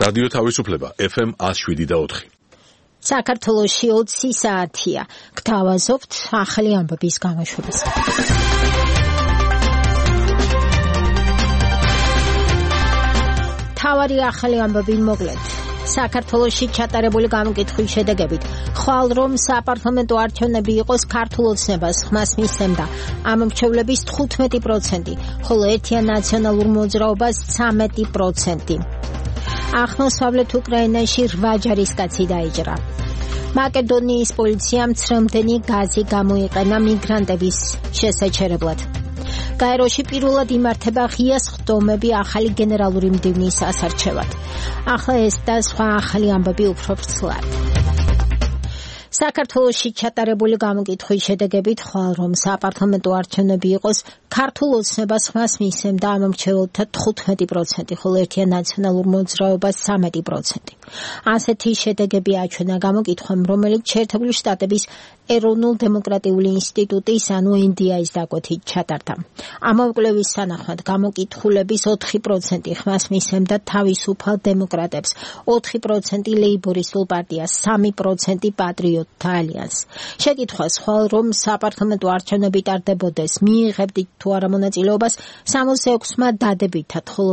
რადიო თავისუფლება FM 107.4. საქართველოში 20 საათია. გთავაზობთ ახალი ამბების გამოშვებას. თავარი ახალი ამბები მოკლედ. საქართველოში ჩატარებული გამოკითხვის შედეგებით ხვალ რომ საპარლამენტო არჩევნები იყოს ქართულ ოცნებას ხმას მისცემდა ამ მრჩევლების 15%, ხოლო ერთიან ნაციონალურ მოძრაობას 13%. აღმოსავლეთ უკრაინაში 8 ჯარისკაცი დაიჭრა. მაკედონიის პოლიციამ ცრემლდენი გაზი გამოიყენა მიგრანტების შესაჩერებლად. გაეროში პირველად იმართება ღია სხდომები ახალი გენერალური მდივნის ასარჩევად. ახლა ეს და სხვა ახალი ამბები უფრო ვრცლად. საქართველოში ჩატარებული გამოკითხვის შედეგებით ხვალ რომ საპარლამენტო არჩევნები იყოს ქართულ ოცნებას ხმას მისცემდა ამ მრჩეველთა 15%, ხოლო ერთიან ნაციონალურ მოძრაობას 13%. ასეთი შედეგები აჩვენა გამოკითხვამ, რომელიც შეერთებული შტატების ეროვნულ დემოკრატიული ინსტიტუტის ანუ NDI-ის დაკვეთით ჩატარდა. ამავკვლევის თანახმად გამოკითხულების 4% ხმას მისცემდა თავისუფალ დემოკრატებს, 4% ლეიბორისტულ პარტიას, 3% პატრიოტთა ალიანსს. შეკითხვას ხვალ რომ საპარლამენტო არჩევნები ტარდებოდეს, მიიღებდით თუ არა მონაწილეობას 66-მა დადებითად, ხოლო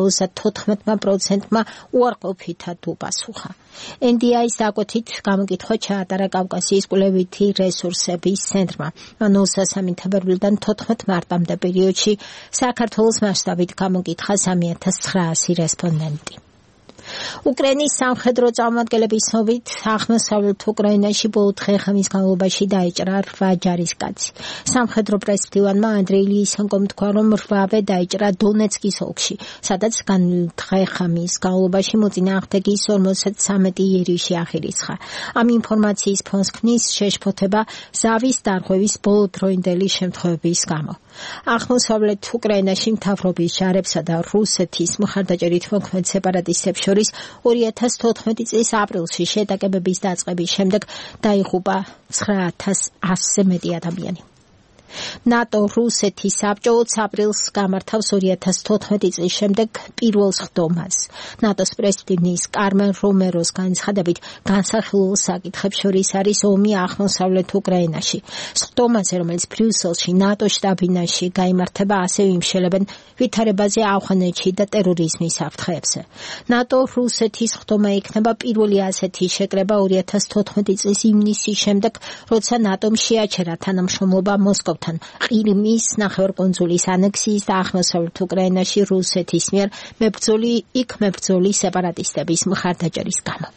34%-მა უარყოფითად უპასუხა. NDI-ის დაკვეთით გამოკითხვა ჩაატარა კავკასიის კვლევითი რესურსების ცენტრმა. მან 23 თებერვლიდან 14 მარტამდე პერიოდში საქართველოს მასშტაბით გამოკითხა 3900 რესპონდენტი. უკრაინის სამხედრო წარმომადგენლების ცნობით აღმოსავლეთ უკრაინაში ბოლო დღე-ღამის განმავლობაში დაიჭრა 8 ჯარისკაცი. სამხედრო პრესმდივანმა ანდრეი ლისენკომ თქვა, რომ 8-ვე დაიჭრა დონეცკის ოლქში, სადაც დღე-ღამის განმავლობაში მოწინააღმდეგის 53 იერიში აღირიცხა. ამ ინფორმაციის ფონს ქმნის შეშფოთება ზავის დარღვევის ბოლოდროინდელი შემთხვევების გამო. აღმოსავლეთ უკრაინაში მთავრობის ჯარებსა და რუსეთის მხარდაჭერით მოქმედ სეპარატისტებს შორის 2014 წლის აპრილში შეტაკებების დაწყების შემდეგ დაიღუპა 9100-ზე მეტი ადამიანი. ნატო-რუსეთის საბჭოც აპრილს გამართავს 2014 წლის შემდეგ პირველ სხდომას. ნატოს პრეზიდენტის კარმენ რომეროს განცხადებით, განსახილულ საკითხებს შორის არის ომი აღმოსავლეთ უკრაინაში. სხდომაზე, რომელიც ბრიუსელში ნატოს შტაბ-ბინაში გაიმართება, ასევე იმშელებენ ვითარებაზე ავღანეთში და ტერორიზმის საფრთხეებზე. ნატო-რუსეთის სხდომა იქნება პირველი ასეთი შეკრება 2014 წლის ივნისის შემდეგ, როცა ნატომ შეაჩერა თანამშრომლობა მოსკოვთან ყირიმის ნახევარკუნძულის ანექსიის და აღმოსავლეთ უკრაინაში რუსეთის მიერ მებრძოლი სეპარატისტების მხარდაჭერის გამო.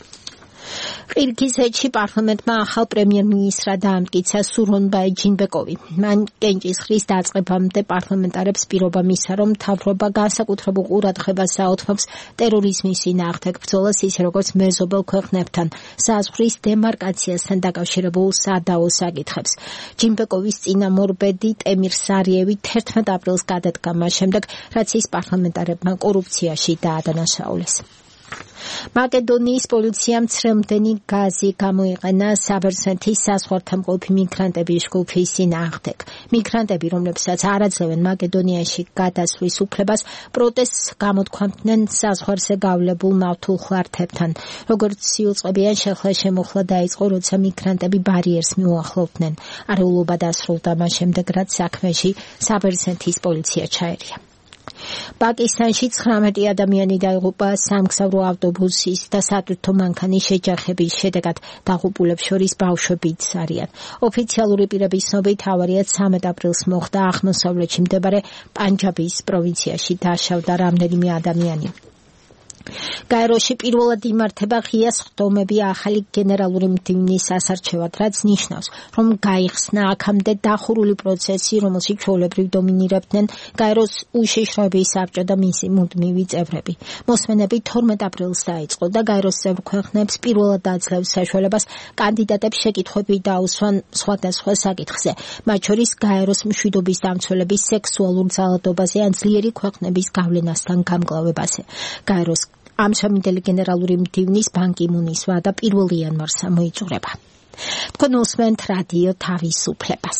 ყირგიზეთში პარლამენტმა ახალ პრემიერ-მინისტრად დაამტკიცა სურონბაი ჯინბეკოვი. მან კენჭისყრის დაწყებამდე პარლამენტარებს პირობა მისცა, რომ მთავრობა განსაკუთრებულ ყურადღებას აუთმობს ტერორიზმის წინააღმდეგ ბრძოლას, ისე როგორც მეზობელ ქვეყნებთან საზღვრის დემარკაციასთან დაკავშირებულ სადაო საკითხებს. ჯინბეკოვის წინამორბედი ტემირ სარიევი 11 აპრილს გადადგა მას შემდეგ, რაც ის პარლამენტარებმა კორუფციაში დაადანაშაულეს. მაკედონიის პოლიციამ ცრემლდენი გაზი გამოიყენა საბერძნეთის საზღვართან მყოფი მიგრანტების ჯგუფის წინააღმდეგ. მიგრანტები, რომლებსაც არ აძლევენ მაკედონიაში გადასვლის უფლებას, პროტესტს გამოთქვამდნენ საზღვარზე გავლებულ ნავთულ ხვართებთან. როგორც იუწყებიან, შეხლა-შემოხლა დაიწყო, როცა მიგრანტები ბარიერს მიუახლოვდნენ. არეულობა დასრულდა მას შემდეგ, რაც საქმეში საბერძნეთის პოლიცია ჩაერია. პაკისტანში 19 ადამიანი დაიღუპა სამგზავრო ავტობუსის და სატვირთო მანქანის შეჯახების შედეგად. დაღუპულებს შორის ბავშვებიც არიან. ოფიციალური პირების ცნობით ავარია 13 აპრილს მოხდა აღმოსავლეთში მდებარე პანჯაბის პროვინციაში. დაშავდა რამდენიმე ადამიანი. გაეროში პირველად იმართება ღია სხდომები ახალი გენერალური მდივნის ასარჩევად, რაც ნიშნავს, რომ გაიხსნა აქამდე დახურული პროცესი, რომელშიც ჩვეულებრივ დომინირებდნენ გაეროს უშიშროების საბჭო და მისი მუდმივი წევრები. მოსმენები 12 აპრილს დაიწყო და გაეროს წევრ ქვეყნებს პირველად აძლევს საშუალებას კანდიდატებს შეკითხვები დაუსვან სხვადასხვა საკითხზე, მათ შორის გაეროს მშვიდობის დამცველების სექსუალურ ძალადობაზე ან ძლიერი ქვეყნების გავლენასთან გამკლავებაზე. გაეროს ამ შემდეგი გენერალური მდივნის ბან კი მუნის ვადა 1 იანვარს მოიწურება. თქვენ უსმენთ რადიო თავისუფლებას.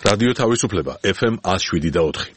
რადიო თავისუფლება FM 107.4.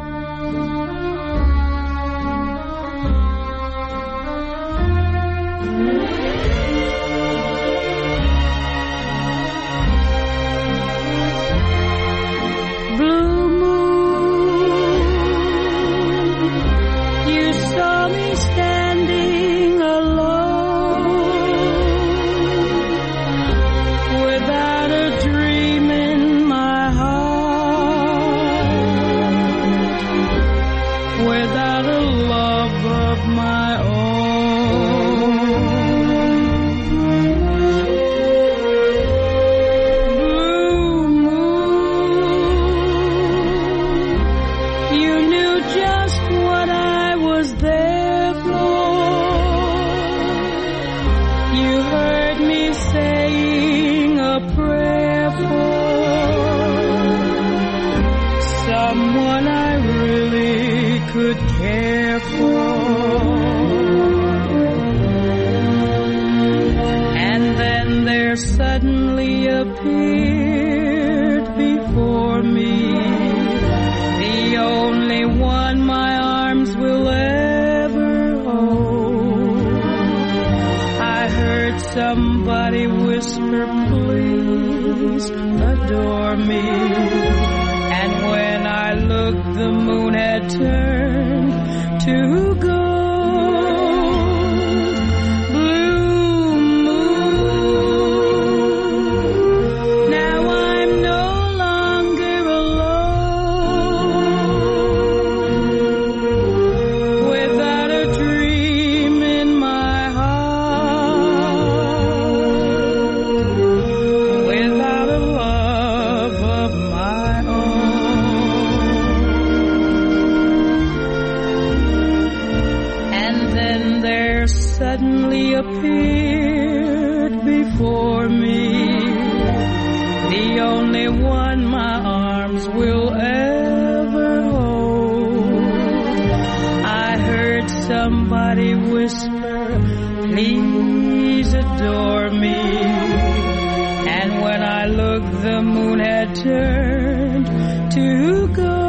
Somebody whisper, please adore me. And when I looked, the moon had turned to gold. Blue moon, now I'm no longer alone. Without a dream in my suddenly appeared before me, the only one my arms will ever hold. I heard somebody whisper, please adore me. And when I looked, the moon had turned to gold.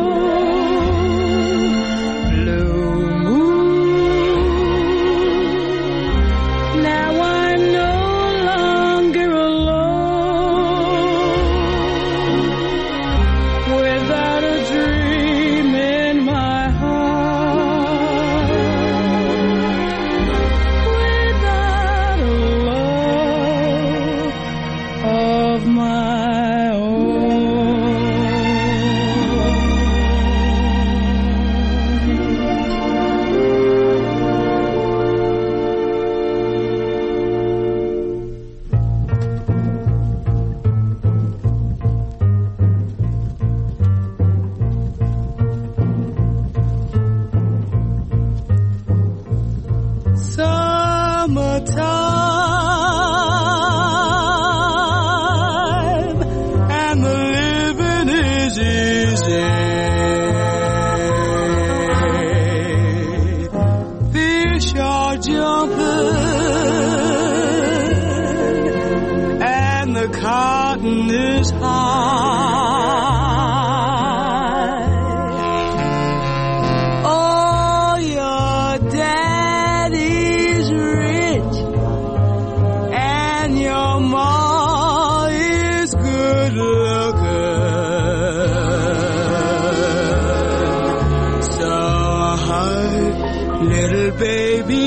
Little baby,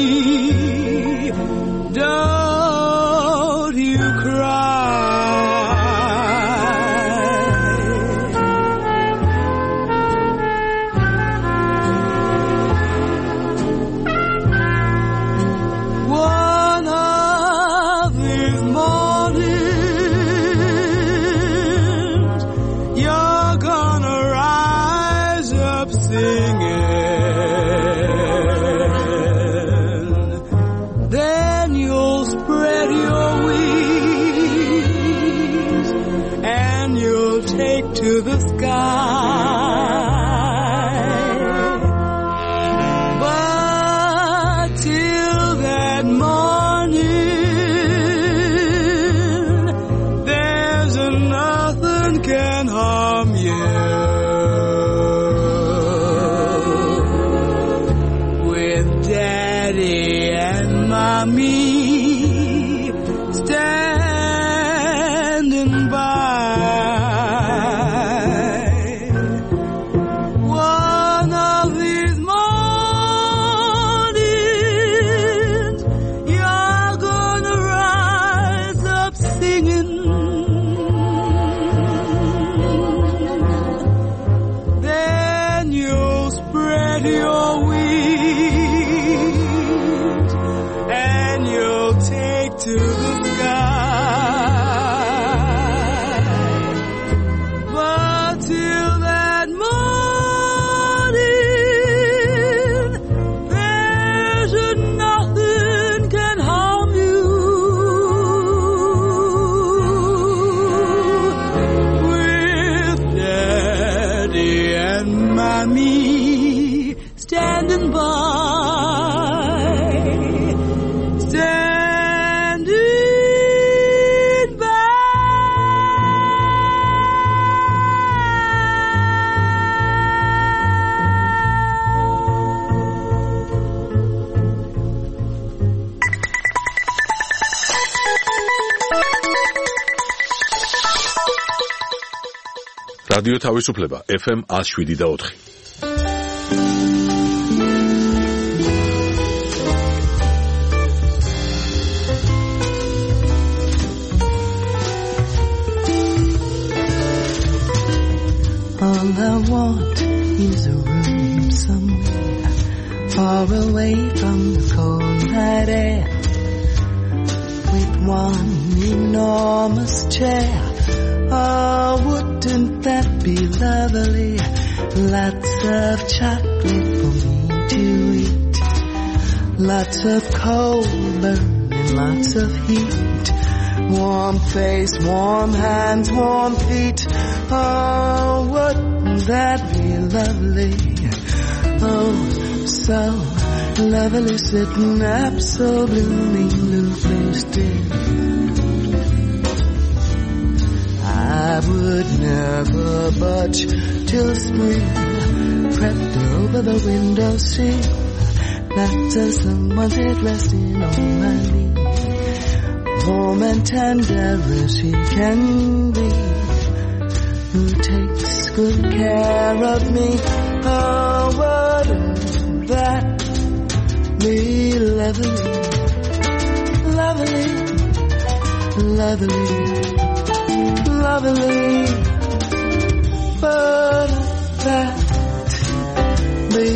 don't you One of these mornings, you're gonna rise up singing. To the sky, but till that morning, there's nothing can harm. from you. With Daddy and Mommy standing by. One of these mornings, you're gonna rise up singing. Then you'll spread your wings and you'll take to the sky. But till that morning, there's nothing can harm you. With Daddy and Mommy standing by. Standing by. რადიო თავისუფლება FM 107.4. All I want is a room somewhere far away from the cold night air, with one enormous chair. Oh, wouldn't that be lovely? Lots of chocolate for me to eat, lots of coal burning, lots of heat, warm face, warm hands, warm feet. Oh, wouldn't that be lovely? Oh, so lovely, sitting up so bloomingly still. I would never budge till spring crept over the windowsill, not till someone's head resting on my knee, warm and tender as he can be, who takes good care of me. Oh, wouldn't that be lovely, lovely, lovely, lovely? Wouldn't that be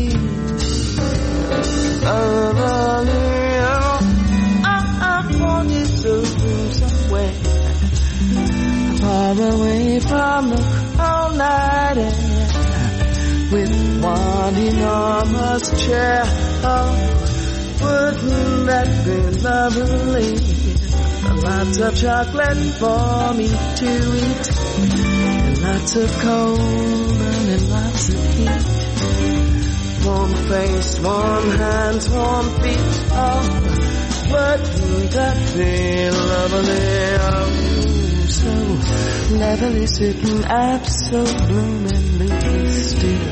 lovely? I want you to be somewhere far away from the cold night air, with one enormous chair. Oh, wouldn't that be lovely? Lots of chocolate for me to eat, and lots of coal burning, lots of heat, warm face, warm hands, warm feet. Oh, wouldn't that be lovely? Oh, so lovely, sitting up so bloomingly still.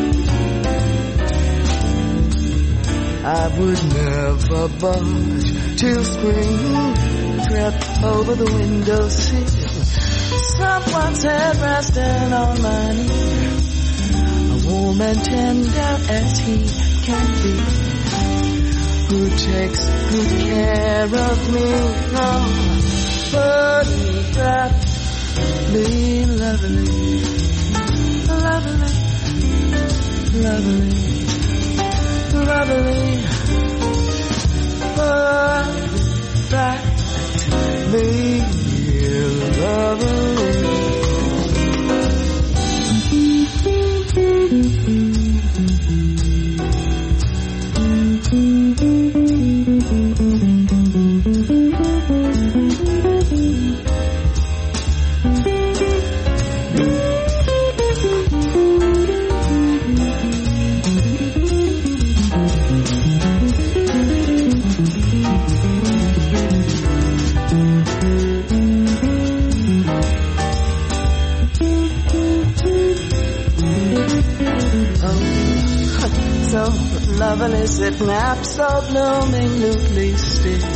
I would never budge till spring crept over the windowsill, someone's head resting on my knee, warm and tender as he can be, who takes good care of me. Oh, wouldn't that be lovely, lovely, lovely, lovely? Wouldn't that be lovely? So lovely, sitting up, so blooming, newly still.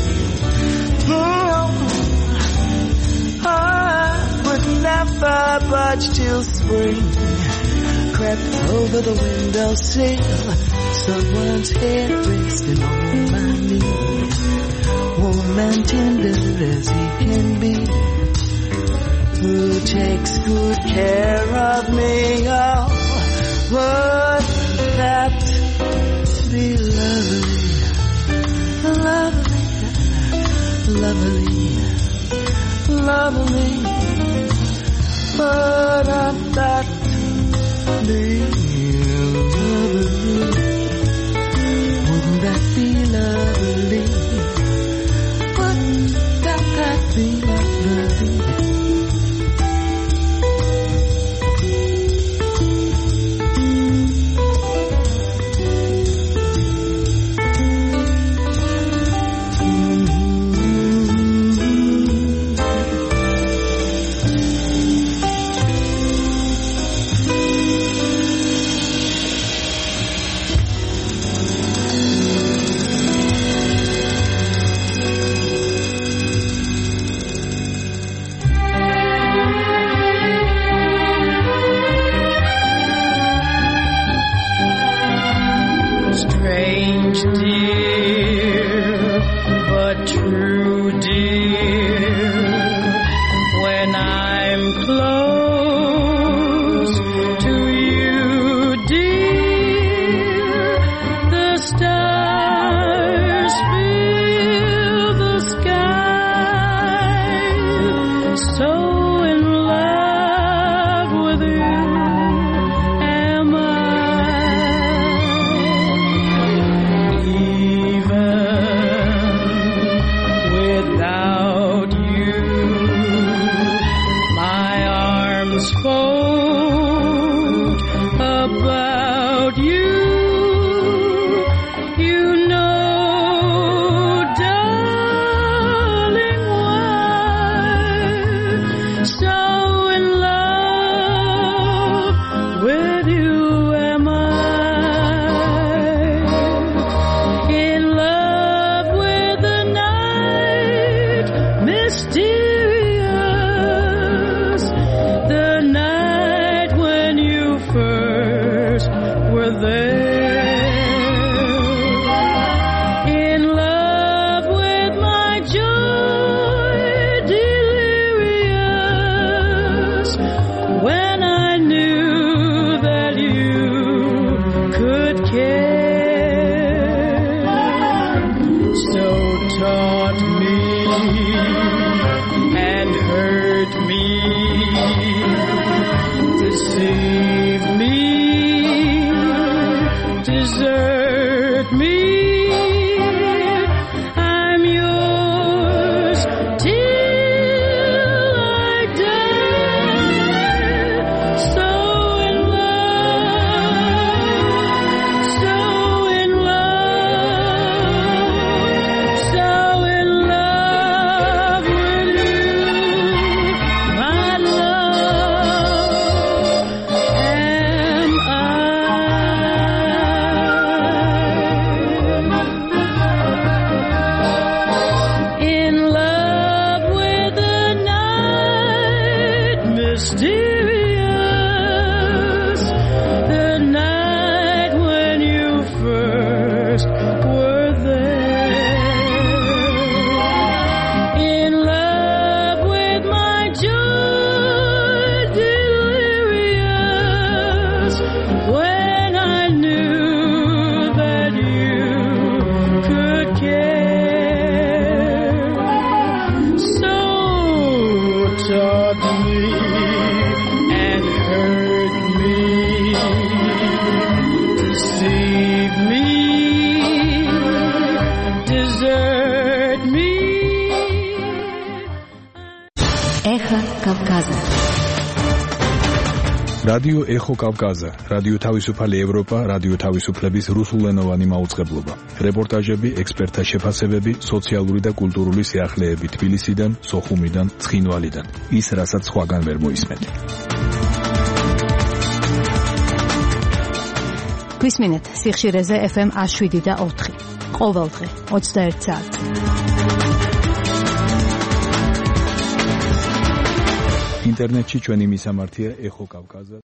I would never budge till spring crept over the windowsill. Someone's head resting on my knee, warm and tender as he can be, who takes good care of me. Oh, would that be lovely, lovely, lovely, lovely? Would that be lovely? Wouldn't that be lovely? Wouldn't that be lovely? რადიო ეხო კავკაზა, რადიო თავისუფალი ევროპა, რადიო თავისუფლების რუსულენოვანი მაუწყებლობა. რეპორტაჟები, ექსპერტთა შეფასებები, სოციალური და კულტურული სიახლეები თბილისიდან, სოხუმიდან, ცხინვალიდან. ის, რასაც სხვაგან ვერ მოისმენთ. გვისმინეთ სიხშირეზე FM 107.4 ყოველდღე 21 საათზე. ინტერნეტში ჩვენი მისამართია ეხო კავკაზა